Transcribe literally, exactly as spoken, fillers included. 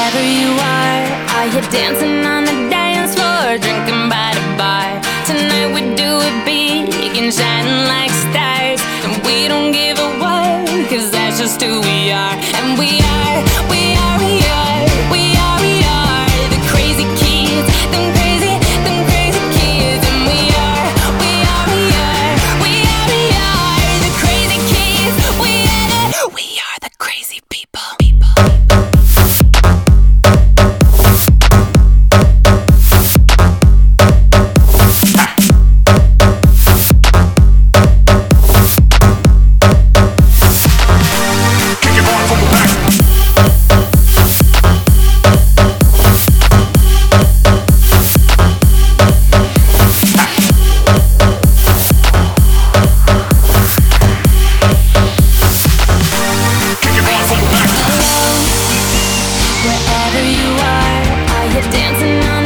Wherever you are, are you dancing on the dance floor, drinking by the bar? Tonight we do it big and shining like stars, and we don't give a what, cause that's just who we are. And we are, we are, we are, we are, we are the crazy kids, them crazy, them crazy kids. And we are, we are, we are, we are, we are the crazy kids. We are the, we are the crazy people. Wherever you are, are you dancing on